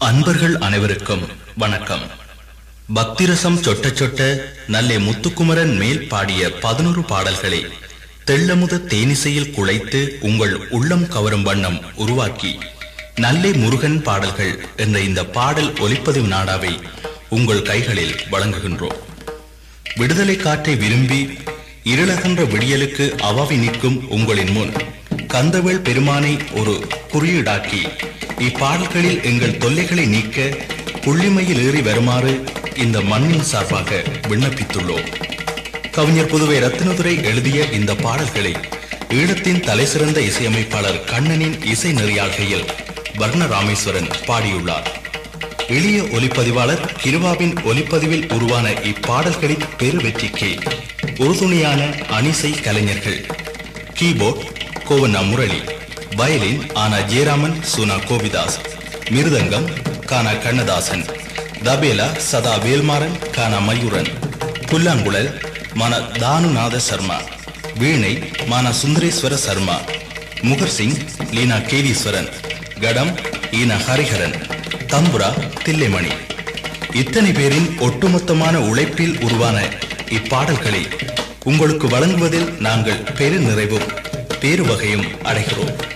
அன்பர்கள் அனைவருக்கும் வணக்கம். பக்திரசம் சொட்ட சொட்ட நல்லே முத்துக்குமரன் மேல் பாடிய 11 பாடல்களை தெள்ளமுத தேனிசையில் குழைத்து உங்கள் உள்ளம் கவரும் வண்ணம் உருவாக்கி நல்லே முருகன் பாடல்கள் என்ற இந்த பாடல் ஒலிப்பதிவு நாடாவை உங்கள் கைகளில் வழங்குகின்றோம். விடுதலை காற்றை விரும்பி இருளகன்ற விடியலுக்கு அவாவி நிற்கும் உங்களின் முன் கந்தவேள் பெருமானை ஒரு குறியீடாக்கி இப்பாடல்களில் எங்கள் தொல்லைகளை நீக்க புள்ளிமையில் ஏறி வருமாறு இந்த மண்ணின் சார்பாக விண்ணப்பித்துள்ளோம். கவிஞர் புதுவை ரத்தினதுரை எழுதிய இந்த பாடல்களை ஈழத்தின் தலைசிறந்த இசையமைப்பாளர் கண்ணனின் இசை நெறியாழ்கையில் வர்ணராமேஸ்வரன் பாடியுள்ளார். எளிய ஒலிப்பதிவாளர் கிருவாவின் ஒலிப்பதிவில் உருவான இப்பாடல்களின் பெரு வெற்றிக்கு உறுதுணையான அணிசை கலைஞர்கள் கீபோர்ட் கோவண்ணா முரளி, வயலின் ஆனா ஜெயராமன் சுனா கோவிதாஸ், மிருதங்கம் கானா கண்ணதாசன், தபேலா சதா வேல்மாறன் கானா மயூரன், புல்லாங்குழல் மான தானுநாத சர்மா, வீணை மான சுந்தரேஸ்வர சர்மா, முகர்சிங் லீனா கேதீஸ்வரன், கடம் ஈனா ஹரிஹரன், தம்புரா தில்லைமணி. இத்தனை பேரின் ஒட்டுமொத்தமான உழைப்பில் உருவான இப்பாடல்களை உங்களுக்கு வழங்குவதில் நாங்கள் பெரு நிறைவும் பேரு வகையும் அடைகிறோம்.